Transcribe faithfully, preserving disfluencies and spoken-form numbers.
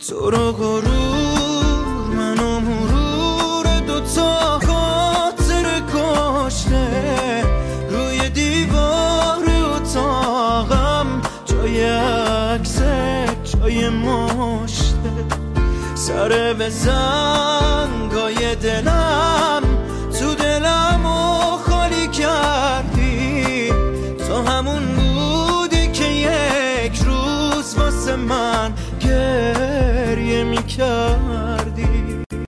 تو رو غرور منو مرور دوتا خاطر کشته روی دیوار اتاقم جای عکسه جای مشته سر به زنگای دلم تو دلمو خالی کردی تو همون